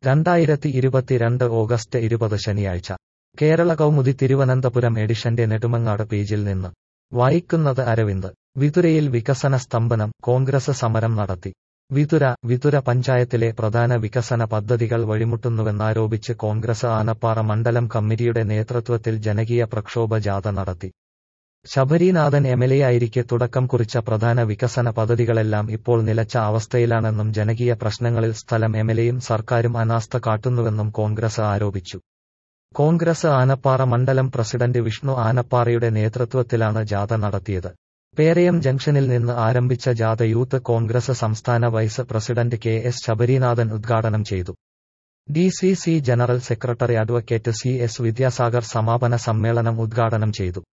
2022 August 20 ശനിയാഴ്ച കേരള കൗമുദി തിരുവനന്തപുരം എഡിഷന്റെ നെടുമങ്ങാട് പേജിൽ നിന്ന് വായിക്കുന്നത് അരവിന്ദ്. വിതുരയിൽ വികസന സ്തംഭനം, കോൺഗ്രസ് സമരം നടത്തി. വിതുര പഞ്ചായത്തിലെ പ്രധാന വികസന പദ്ധതികൾ വഴിമുട്ടുന്നുവെന്നാരോപിച്ച് കോൺഗ്രസ് ആനപ്പാറ മണ്ഡലം കമ്മിറ്റിയുടെ നേതൃത്വത്തിൽ ജനകീയ പ്രക്ഷോഭ ജാഥ നടത്തി. ശബരീനാഥൻ എംഎൽഎയായിരിക്കെ തുടക്കം കുറിച്ച പ്രധാന വികസന പദ്ധതികളെല്ലാം ഇപ്പോൾ നിലച്ച അവസ്ഥയിലാണെന്നും ജനകീയ പ്രശ്നങ്ങളിൽ സ്ഥലം എംഎൽഎയും സർക്കാരും അനാസ്ഥ കാട്ടുന്നുവെന്നും കോൺഗ്രസ് ആരോപിച്ചു. കോൺഗ്രസ് ആനപ്പാറ മണ്ഡലം പ്രസിഡന്റ് വിഷ്ണു ആനപ്പാറയുടെ നേതൃത്വത്തിലാണ് ജാഥ നടത്തിയത്. പേരയം ജംഗ്ഷനിൽ നിന്ന് ആരംഭിച്ച ജാഥ യൂത്ത് കോൺഗ്രസ് സംസ്ഥാന വൈസ് പ്രസിഡന്റ് കെ.എസ്. ശബരീനാഥൻ ഉദ്ഘാടനം ചെയ്തു. DCC general secretary advocate C S. Vidyasagar സമാപന സമ്മേളനം ഉദ്ഘാടനം ചെയ്തു.